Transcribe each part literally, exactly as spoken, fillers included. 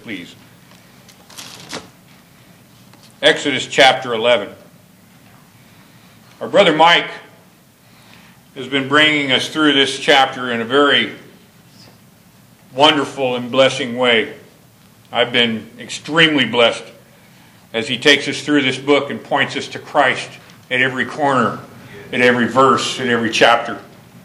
please. Exodus chapter eleven. Our brother Mike has been bringing us through this chapter in a very wonderful and blessing way. I've been extremely blessed as he takes us through this book and points us to Christ at every corner, at every verse, at every chapter.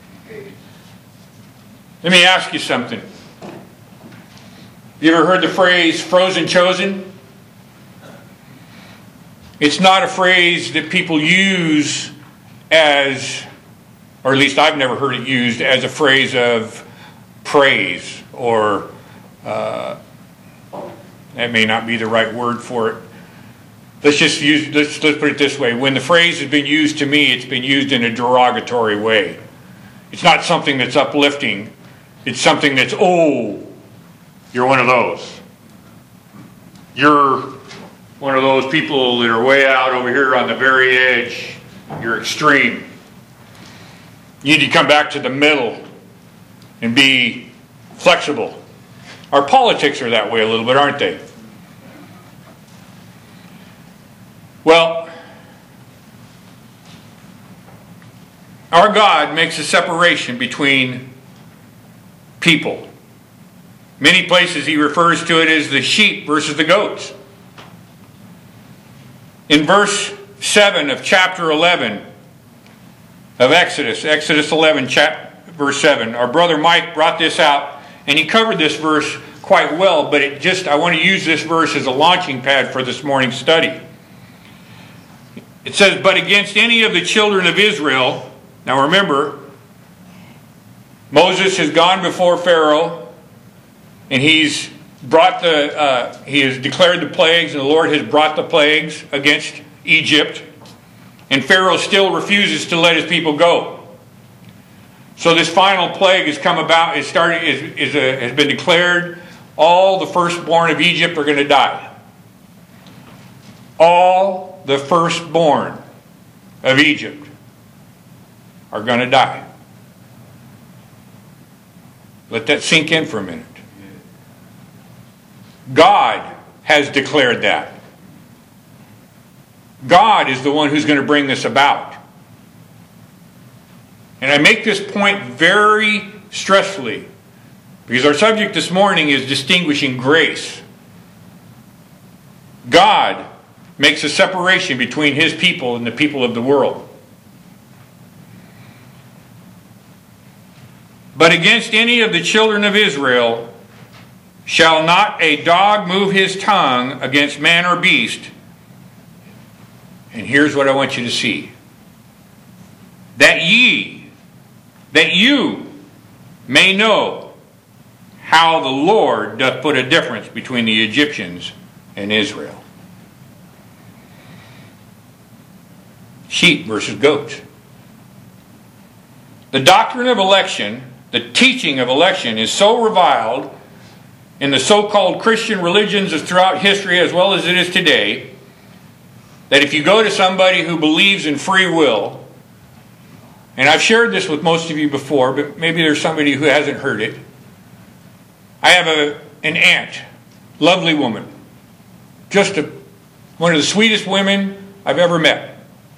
Let me ask you something. You ever heard the phrase frozen chosen? It's not a phrase that people use as, or at least I've never heard it used as a phrase of praise, or uh, that may not be the right word for it. Let's just use, let's, let's put it this way. When the phrase has been used to me, it's been used in a derogatory way. It's not something that's uplifting. It's something that's, oh, you're one of those. You're one of those people that are way out over here on the very edge. You're extreme. You need to come back to the middle and be flexible. Our politics are that way a little bit, aren't they? Well, our God makes a separation between people. Many places he refers to it as the sheep versus the goats. In verse seven of chapter eleven of Exodus, Exodus eleven, chap, verse seven, our brother Mike brought this out, and he covered this verse quite well, but it just I want to use this verse as a launching pad for this morning's study. It says, but against any of the children of Israel, now remember, Moses has gone before Pharaoh, and he's brought the, uh, he has declared the plagues, and the Lord has brought the plagues against Egypt, and Pharaoh still refuses to let his people go. So this final plague has come about, is started, is, is a, has been declared. All the firstborn of Egypt are going to die. All the firstborn of Egypt are going to die. Let that sink in for a minute. God has declared that. God is the one who's going to bring this about. And I make this point very stressfully because our subject this morning is distinguishing grace. God makes a separation between his people and the people of the world. But against any of the children of Israel shall not a dog move his tongue against man or beast. And here's what I want you to see. That ye, that you may know how the Lord doth put a difference between the Egyptians and Israel. Sheep versus goats. The doctrine of election, the teaching of election, is so reviled in the so-called Christian religions throughout history as well as it is today, that if you go to somebody who believes in free will, and I've shared this with most of you before, but maybe there's somebody who hasn't heard it. I have a, an aunt, lovely woman, just a, one of the sweetest women I've ever met.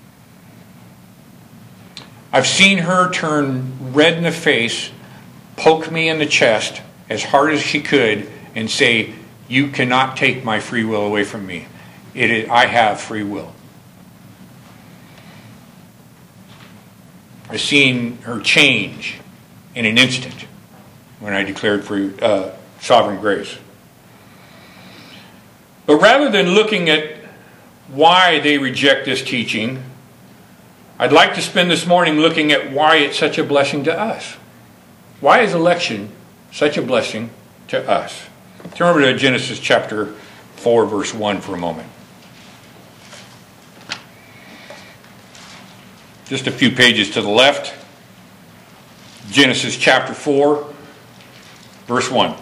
I've seen her turn red in the face, poke me in the chest as hard as she could, and say, you cannot take my free will away from me. It is, I have free will. I've seen her change in an instant when I declared free, uh, sovereign grace. But rather than looking at why they reject this teaching, I'd like to spend this morning looking at why it's such a blessing to us. Why is election such a blessing to us? Turn over to Genesis chapter four, verse one for a moment. Just a few pages to the left. Genesis chapter four, verse one.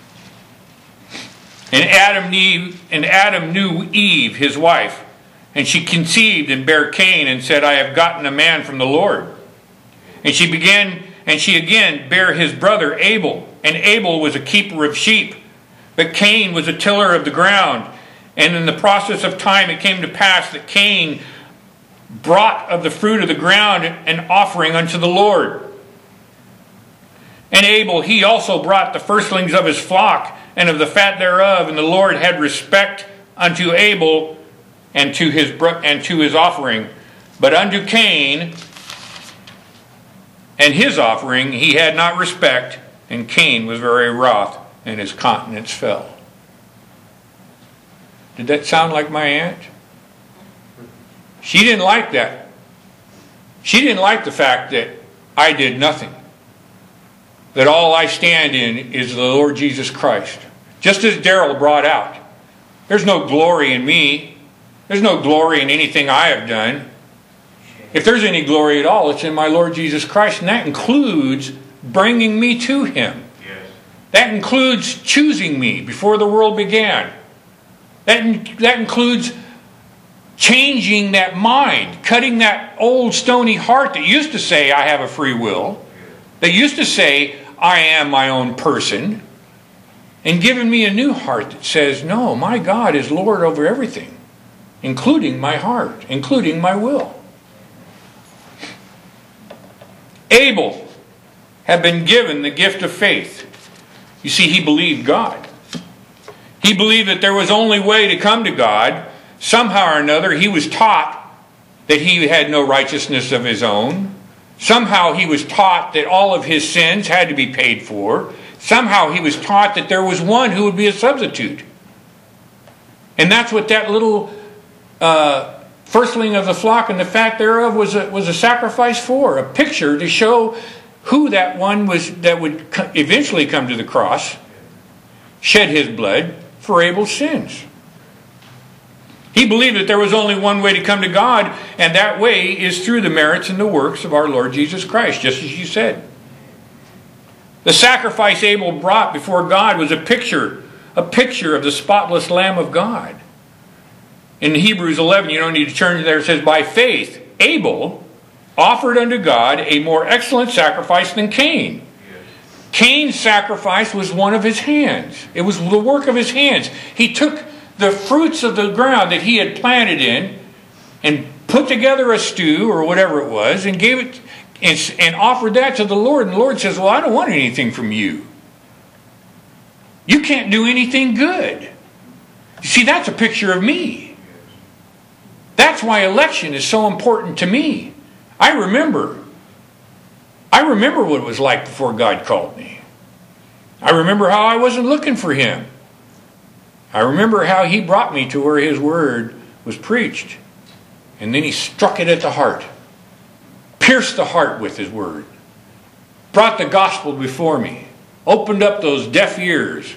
And Adam, knew, and Adam knew Eve, his wife, and she conceived and bare Cain, and said, I have gotten a man from the Lord. And she began, and she again bare his brother Abel. And Abel was a keeper of sheep, But Cain was a tiller of the ground. And in the process of time it came to pass that Cain brought of the fruit of the ground an offering unto the Lord. And Abel, he also brought the firstlings of his flock and of the fat thereof. And the Lord had respect unto Abel and to his and to his offering. But unto Cain and his offering he had not respect. And Cain was very wroth, and his countenance fell. Did that sound like my aunt? She didn't like that. She didn't like the fact that I did nothing. That all I stand in is the Lord Jesus Christ. Just as Daryl brought out. There's no glory in me. There's no glory in anything I have done. If there's any glory at all, it's in my Lord Jesus Christ. And that includes bringing me to Him. Yes. That includes choosing me before the world began. That, that includes changing that mind, cutting that old stony heart that used to say, I have a free will, that used to say, I am my own person, and giving me a new heart that says, no, my God is Lord over everything, including my heart, including my will. Abel had been given the gift of faith. You see, he believed God. He believed that there was only way to come to God. Somehow or another, he was taught that he had no righteousness of his own. Somehow he was taught that all of his sins had to be paid for. Somehow he was taught that there was one who would be a substitute. And that's what that little uh, firstling of the flock and the fat thereof was a, was a sacrifice for. A picture to show who that one was that would eventually come to the cross, shed his blood for Abel's sins. He believed that there was only one way to come to God, and that way is through the merits and the works of our Lord Jesus Christ, just as you said. The sacrifice Abel brought before God was a picture, a picture of the spotless Lamb of God. In Hebrews eleven, you don't need to turn there, it says, by faith, Abel offered unto God a more excellent sacrifice than Cain. Cain's sacrifice was one of his hands. It was the work of his hands. He took the fruits of the ground that he had planted in and put together a stew or whatever it was and gave it and, and offered that to the Lord. And the Lord says, well, I don't want anything from you. You can't do anything good. You see, that's a picture of me. That's why election is so important to me. I remember I remember what it was like before God called me. I remember how I wasn't looking for Him. I remember how He brought me to where His Word was preached. And then He struck it at the heart. Pierced the heart with His Word. Brought the gospel before me. Opened up those deaf ears.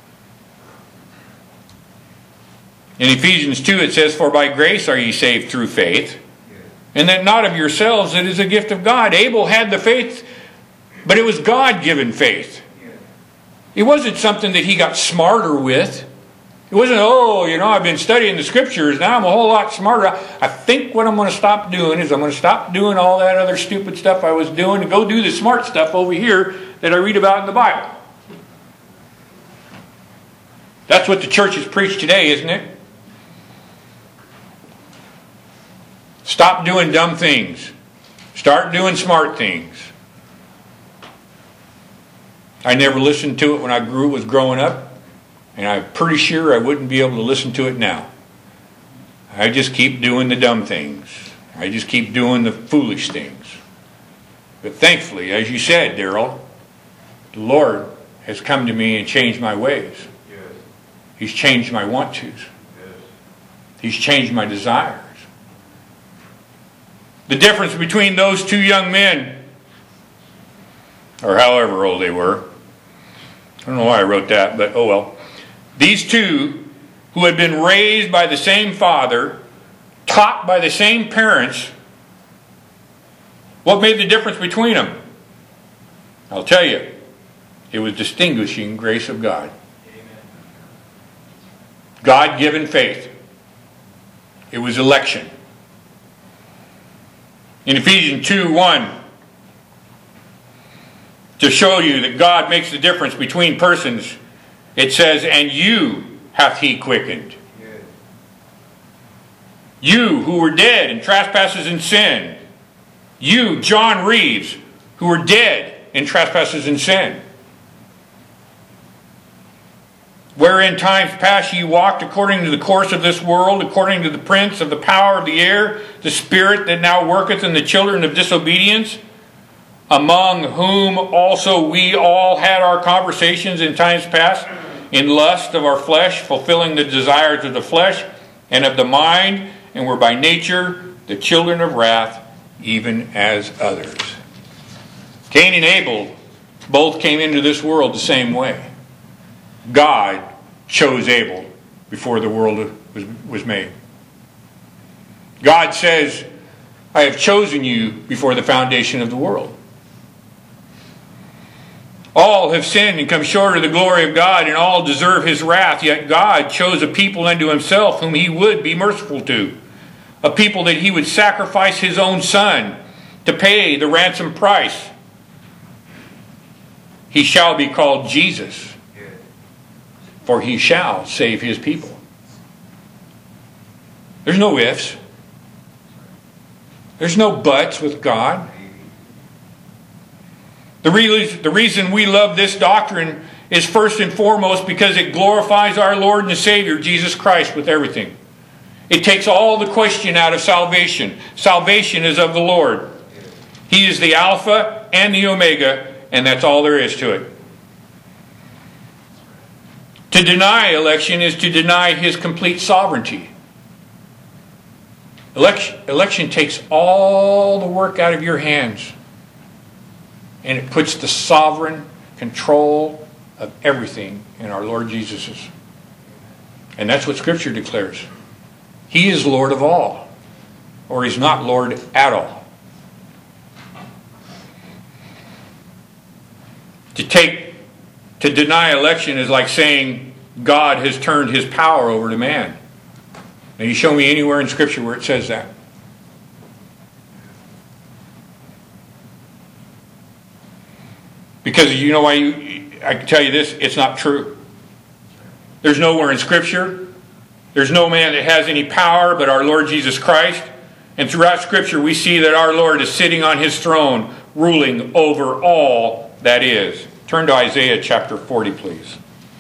In Ephesians two it says, for by grace are ye saved through faith. And that not of yourselves, it is a gift of God. Abel had the faith, but it was God-given faith. It wasn't something that he got smarter with. It wasn't, oh, you know, I've been studying the Scriptures, now I'm a whole lot smarter. I think what I'm going to stop doing is I'm going to stop doing all that other stupid stuff I was doing and go do the smart stuff over here that I read about in the Bible. That's what the church has preached today, isn't it? Stop doing dumb things. Start doing smart things. I never listened to it when I grew was growing up, and I'm pretty sure I wouldn't be able to listen to it now. I just keep doing the dumb things. I just keep doing the foolish things. But thankfully, as you said, Daryl, the Lord has come to me and changed my ways. Yes. He's changed my want-tos. Yes. He's changed my desires. The difference between those two young men, or however old they were, I don't know why I wrote that, but oh well. These two, who had been raised by the same father, taught by the same parents, what made the difference between them? I'll tell you, it was distinguishing grace of God. God-given faith. It was election. In Ephesians two one, to show you that God makes the difference between persons, It says, and you hath he quickened. You who were dead in trespasses and sin. You, John Reeves, who were dead in trespasses and sin. Where in times past ye walked according to the course of this world, according to the prince of the power of the air, the spirit that now worketh in the children of disobedience, among whom also we all had our conversations in times past, in lust of our flesh, fulfilling the desires of the flesh and of the mind, and were by nature the children of wrath, even as others. Cain and Abel both came into this world the same way. God chose Abel before the world was, was made. God says, I have chosen you before the foundation of the world. All have sinned and come short of the glory of God, and all deserve his wrath. Yet God chose a people unto himself whom he would be merciful to. A people that he would sacrifice his own son to pay the ransom price. He shall be called Jesus, for he shall save his people. There's no ifs. There's no buts with God. The, re- the reason we love this doctrine is first and foremost because it glorifies our Lord and Savior, Jesus Christ, with everything. It takes all the question out of salvation. Salvation is of the Lord. He is the Alpha and the Omega, and that's all there is to it. To deny election is to deny his complete sovereignty. Election, election takes all the work out of your hands, and it puts the sovereign control of everything in our Lord Jesus'. And that's what Scripture declares. He is Lord of all, or he's not Lord at all. To take, to deny election is like saying God has turned his power over to man. Now you show me anywhere in Scripture where it says that. Because you know why you, I can tell you this, it's not true. There's nowhere in Scripture. There's no man that has any power but our Lord Jesus Christ. And throughout Scripture we see that our Lord is sitting on his throne, ruling over all that is. Turn to Isaiah chapter forty, please.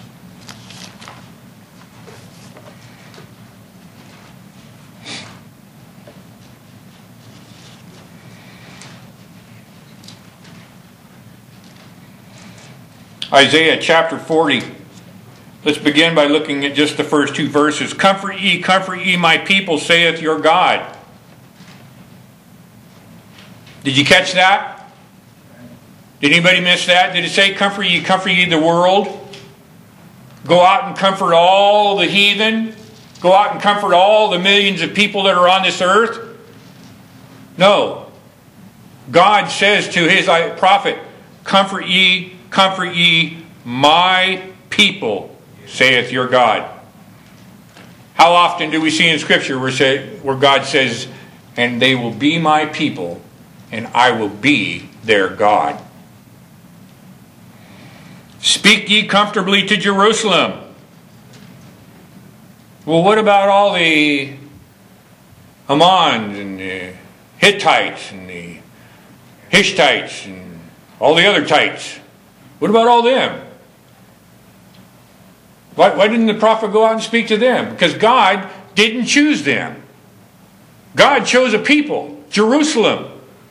Isaiah chapter forty. Let's begin by looking at just the first two verses. Comfort ye, comfort ye, my people, saith your God. Did you catch that? Did anybody miss that? Did it say, comfort ye, comfort ye the world? Go out and comfort all the heathen? Go out and comfort all the millions of people that are on this earth? No. God says to his prophet, comfort ye, comfort ye my people, saith your God. How often do we see in Scripture where, say, where God says, and they will be my people, and I will be their God? Speak ye comfortably to Jerusalem. Well, what about all the Ammons and the Hittites and the Hishtites and all the other tites? What about all them? Why, why didn't the prophet go out and speak to them? Because God didn't choose them. God chose a people, Jerusalem.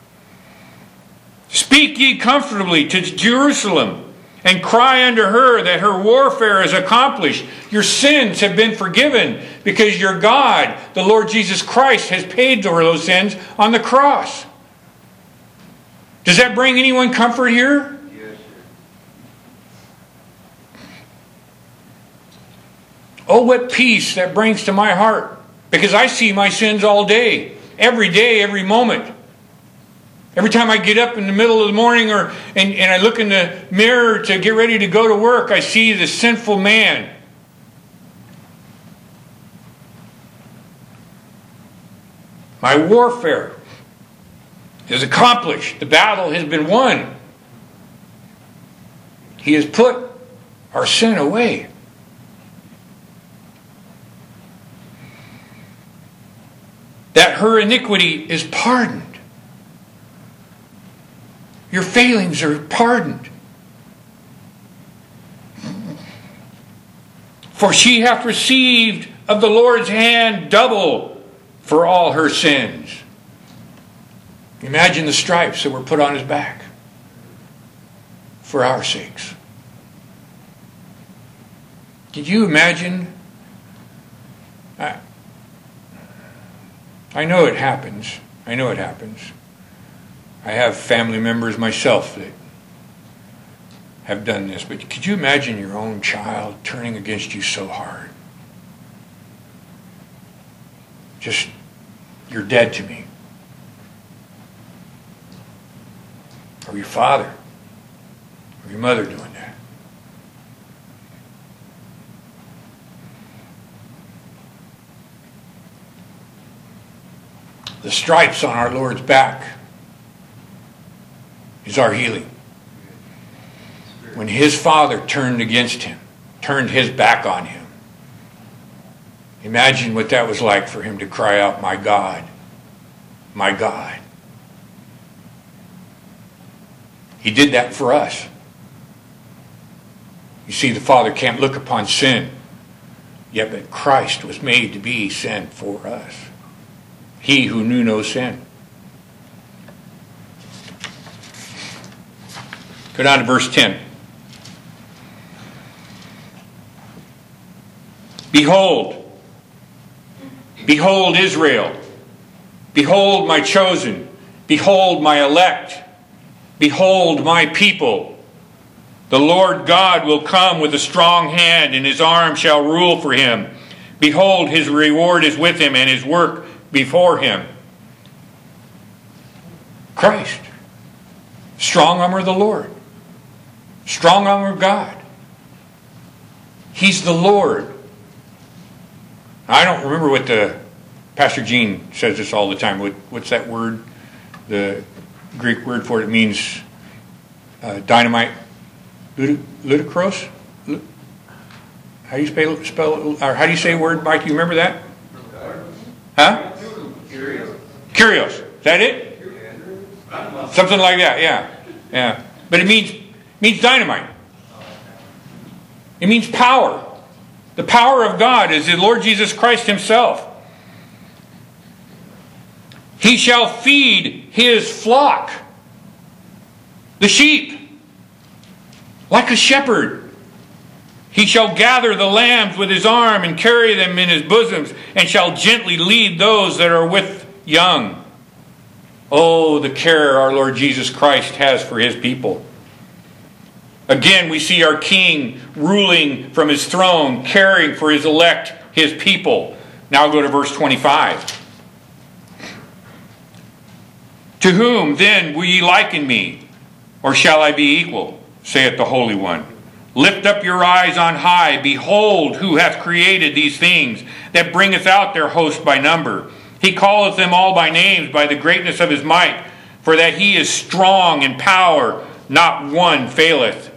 Speak ye comfortably to Jerusalem, and cry unto her that her warfare is accomplished. Your sins have been forgiven because your God, the Lord Jesus Christ, has paid for those sins on the cross. Does that bring anyone comfort here? Yes, sir. Oh, what peace that brings to my heart. Because I see my sins all day. Every day, every moment. Every time I get up in the middle of the morning or and, and I look in the mirror to get ready to go to work, I see the sinful man. My warfare is accomplished. The battle has been won. He has put our sin away. that her iniquity is pardoned. Your failings are pardoned. For she hath received of the Lord's hand double for all her sins. Imagine the stripes that were put on his back for our sakes. Did you imagine? I, I know it happens. I know it happens. I have family members myself that have done this, but could you imagine your own child turning against you so hard? Just, you're dead to me. Or your father, or your mother doing that. The stripes on our Lord's back is our healing. When his father turned against him, turned his back on him, imagine what that was like for him to cry out, "My God, my God." He did that for us. You see, the Father can't look upon sin, yet but Christ was made to be sin for us. He who knew no sin. Go down to verse ten. Behold, behold Israel, behold my chosen, behold my elect, behold my people. The Lord God will come with a strong hand, and his arm shall rule for him. Behold, his reward is with him, and his work before him. Christ, strong arm of the Lord, strong arm of God. He's the Lord. I don't remember what the Pastor Gene says this all the time. What, what's that word? The Greek word for it, it means uh, dynamite. Ludicrous? How do you spell, spell or how do you say a word, Mike? Do you remember that? Huh? Curious. Curious. Is that it? Something like that. Yeah, yeah. But it means means dynamite. It means power. The power of God is the Lord Jesus Christ himself. He shall feed his flock, the sheep, like a shepherd. He shall gather the lambs with his arm and carry them in his bosoms, and shall gently lead those that are with young. Oh, the care our Lord Jesus Christ has for his people. Again, we see our King ruling from his throne, caring for his elect, his people. Now go to verse twenty-five. To whom then will ye liken me? Or shall I be equal? Saith the Holy One. Lift up your eyes on high. Behold, who hath created these things, that bringeth out their host by number. He calleth them all by names, by the greatness of his might. For that he is strong in power, not one faileth.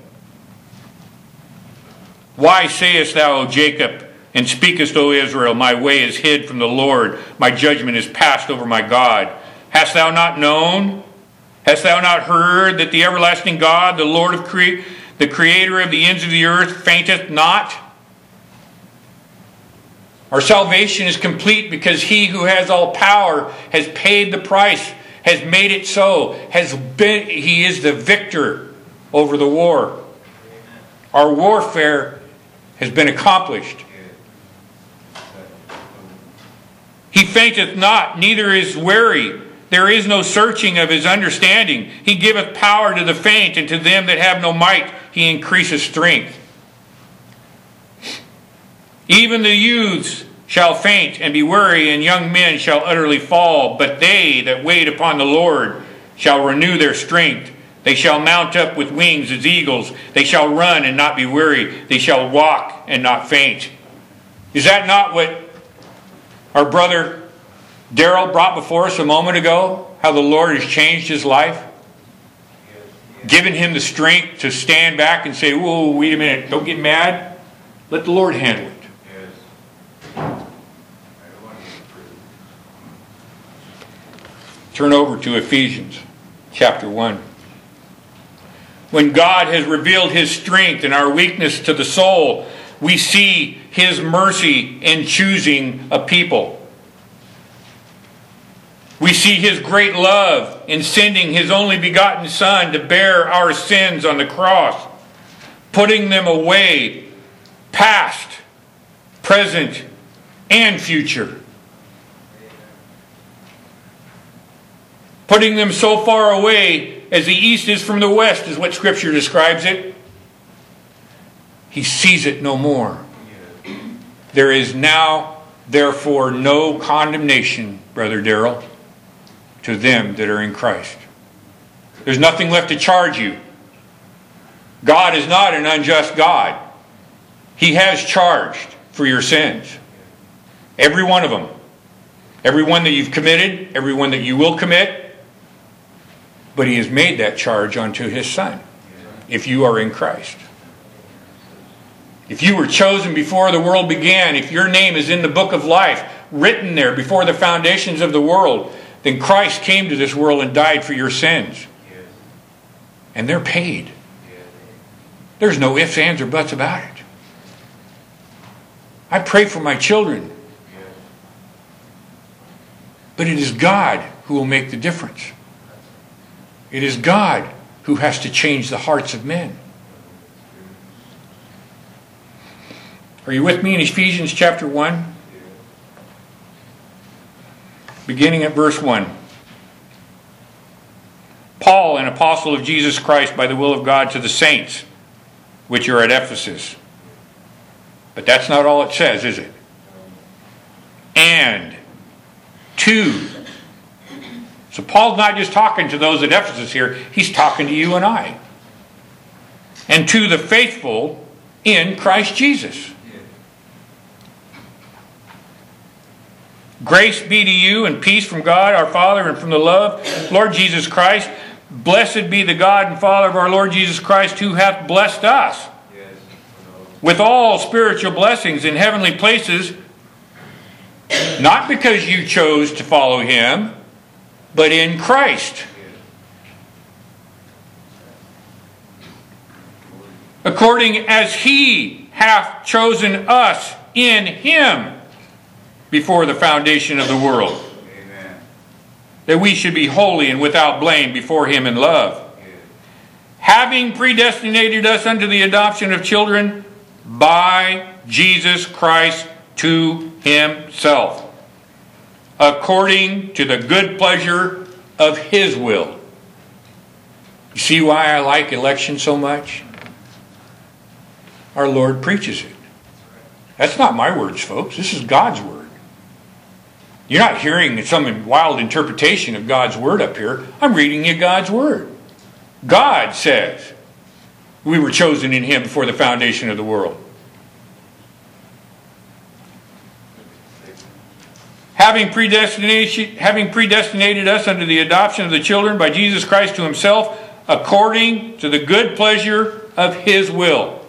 Why sayest thou, O Jacob, and speakest, O Israel, my way is hid from the Lord, my judgment is passed over my God? Hast thou not known? Hast thou not heard that the everlasting God, the Lord of cre- the creator of the ends of the earth, fainteth not? Our salvation is complete because he who has all power has paid the price, has made it so, has been, he is the victor over the war. Our warfare has been accomplished. He fainteth not, neither is weary. There is no searching of his understanding. He giveth power to the faint, and to them that have no might he increaseth strength. Even the youths shall faint and be weary, and young men shall utterly fall. But they that wait upon the Lord shall renew their strength. They shall mount up with wings as eagles. They shall run and not be weary. They shall walk and not faint. Is that not what our brother Daryl brought before us a moment ago? How the Lord has changed his life? Given him the strength to stand back and say, whoa, wait a minute, don't get mad. Let the Lord handle it. Turn over to Ephesians chapter one. When God has revealed His strength and our weakness to the soul, we see His mercy in choosing a people. We see His great love in sending His only begotten Son to bear our sins on the cross, putting them away, past, present, and future. Putting them so far away as the east is from the west, is what Scripture describes it. He sees it no more. There is now, therefore, no condemnation, Brother Darrell, to them that are in Christ. There's nothing left to charge you. God is not an unjust God. He has charged for your sins. Every one of them. Every one that you've committed, every one that you will commit. But He has made that charge unto His Son, if you are in Christ. If you were chosen before the world began, if your name is in the book of life, written there before the foundations of the world, then Christ came to this world and died for your sins. And they're paid. There's no ifs, ands, or buts about it. I pray for my children. But it is God who will make the difference. It is God who has to change the hearts of men. Are you with me in Ephesians chapter one? Beginning at verse one. Paul, an apostle of Jesus Christ by the will of God, to the saints which are at Ephesus. But that's not all it says, is it? And to. So Paul's not just talking to those at Ephesus here. He's talking to you and I. And to the faithful in Christ Jesus. Grace be to you and peace from God our Father and from the love Lord Jesus Christ. Blessed be the God and Father of our Lord Jesus Christ, who hath blessed us with all spiritual blessings in heavenly places, not because you chose to follow Him, but in Christ. According as He hath chosen us in Him before the foundation of the world. Amen. That we should be holy and without blame before Him in love. Amen. Having predestinated us unto the adoption of children by Jesus Christ to Himself, according to the good pleasure of His will. You see why I like election so much? Our Lord preaches it. That's not my words, folks. This is God's word. You're not hearing some wild interpretation of God's word up here. I'm reading you God's word. God says we were chosen in Him before the foundation of the world. Having predestination, having predestinated us unto the adoption of the children by Jesus Christ to Himself, according to the good pleasure of His will,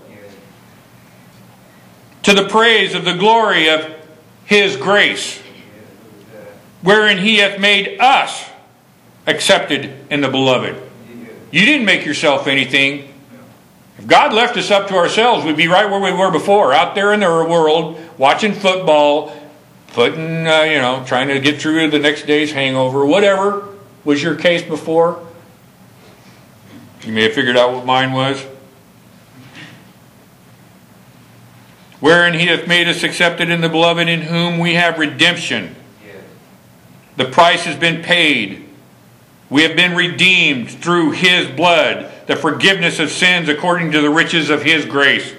to the praise of the glory of His grace, wherein He hath made us accepted in the Beloved. You didn't make yourself anything. If God left us up to ourselves, we'd be right where we were before, out there in the world, watching football, putting, uh, you know, trying to get through the next day's hangover, whatever was your case before. You may have figured out what mine was. Wherein He hath made us accepted in the Beloved, in whom we have redemption. The price has been paid. We have been redeemed through His blood, the forgiveness of sins according to the riches of His grace,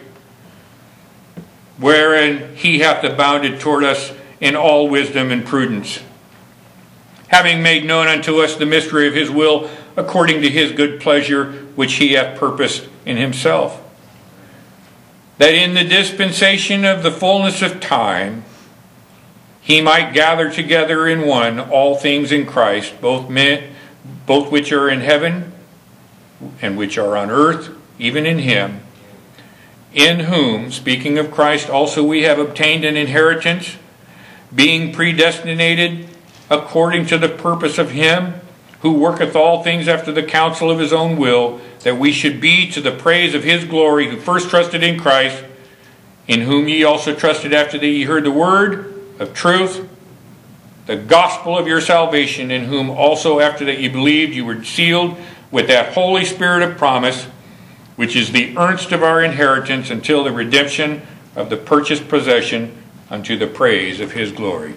wherein He hath abounded toward us in all wisdom and prudence, having made known unto us the mystery of His will, according to His good pleasure, which He hath purposed in Himself, that in the dispensation of the fullness of time He might gather together in one all things in Christ, both men, both which are in heaven and which are on earth, even in Him, in whom, speaking of Christ, also we have obtained an inheritance, being predestinated according to the purpose of him who worketh all things after the counsel of his own will, that we should be to the praise of his glory, who first trusted in Christ, in whom ye also trusted after that ye heard the word of truth, the gospel of your salvation, in whom also after that ye believed, you were sealed with that Holy Spirit of promise, which is the earnest of our inheritance until the redemption of the purchased possession, unto the praise of his glory.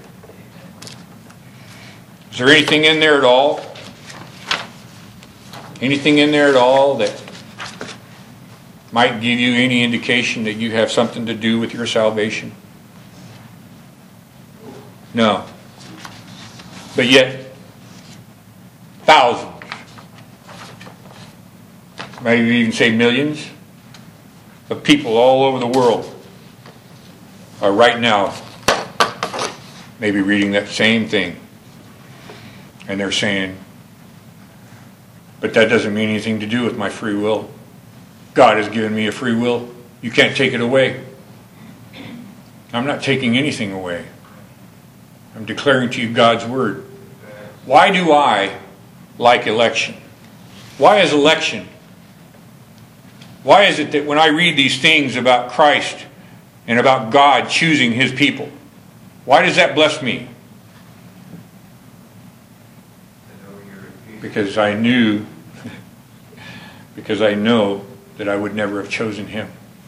Is there anything in there at all? Anything in there at all that might give you any indication that you have something to do with your salvation? No. But yet, thousands, maybe even say millions, of people all over the world are right now maybe reading that same thing. And they're saying, but that doesn't mean anything to do with my free will. God has given me a free will. You can't take it away. I'm not taking anything away. I'm declaring to you God's word. Why do I like election? Why is election? Why is it that when I read these things about Christ and about God choosing his people, why does that bless me? Because I knew, because I know that I would never have chosen him.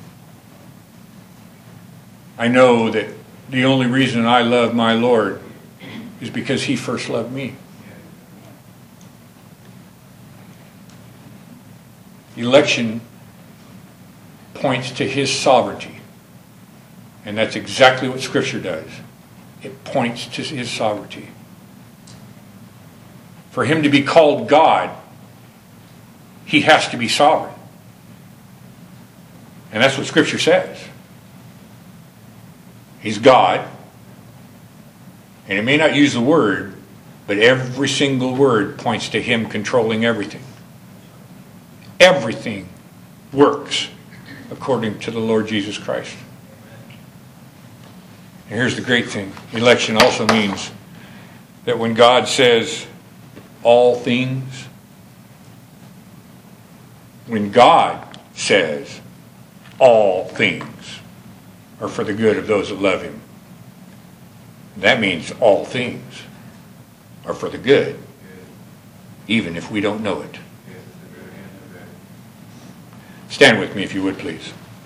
I know that the only reason I love my Lord is because he first loved me. Election points to his sovereignty. And that's exactly what Scripture does. It points to his sovereignty. For him to be called God, he has to be sovereign. And that's what Scripture says. He's God. And it may not use the word, but every single word points to him controlling everything. Everything works according to the Lord Jesus Christ. And here's the great thing. Election also means that when God says all things, when God says all things are for the good of those that love him, that means all things are for the good, even if we don't know it. Stand with me if you would, please.